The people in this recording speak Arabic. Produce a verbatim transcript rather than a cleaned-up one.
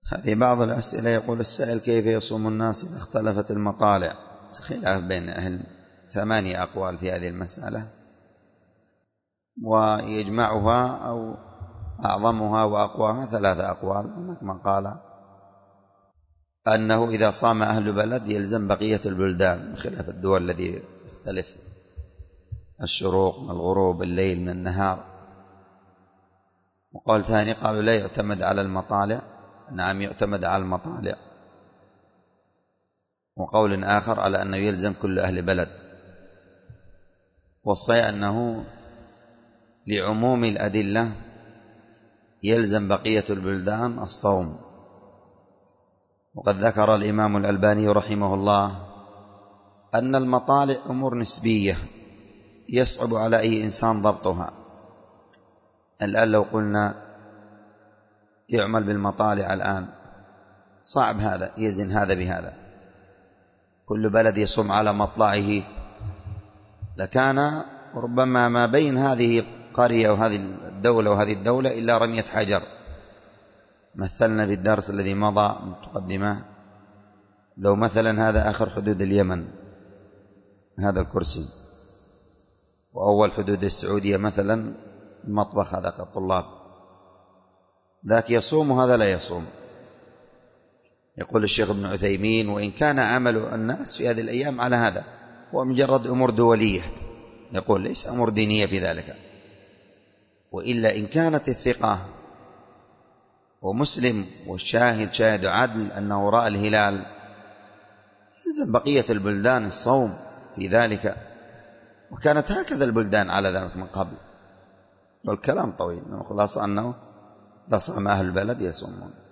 هذه بعض الأسئلة. يقول السائل: كيف يصوم الناس إذا اختلفت المطالع؟ خلاف بين أهل، ثمانية أقوال في هذه المسألة، ويجمعها أو أعظمها وأقواها ثلاثة أقوال. هناك من قال أنه إذا صام أهل بلد يلزم بقية البلدان، بخلاف الدول التي يختلف الشروق من الغروب، الليل من النهار. وقال ثاني قالوا لا يعتمد على المطالع. نعم يعتمد على المطالع. وقول آخر على أنه يلزم كل أهل بلد. والصحيح أنه لعموم الأدلة يلزم بقية البلدان الصوم. وقد ذكر الإمام الألباني رحمه الله أن المطالع أمور نسبية يصعب على أي إنسان ضبطها. الآن لو قلنا يعمل بالمطالع الآن صعب هذا، يزن هذا بهذا، كل بلد يصوم على مطلعه، لكان ربما ما بين هذه القرية وهذه الدولة وهذه الدولة إلا رمية حجر. مثلنا في الدرس الذي مضى مقدمة، لو مثلا هذا آخر حدود اليمن هذا الكرسي، وأول حدود السعودية مثلا المطبخ هذا كالطلاب، ذاك يصوم وهذا لا يصوم. يقول الشيخ ابن عثيمين: وإن كان عمل الناس في هذه الأيام على هذا، هو مجرد أمور دولية، يقول ليس أمور دينية في ذلك. وإلا إن كانت الثقة ومسلم والشاهد شاهد عدل أنه رأى الهلال، يلزم بقية البلدان الصوم في ذلك. وكانت هكذا البلدان على ذلك من قبل. والكلام طويل، خلاصة أنه لا صام أهل البلد يصومون.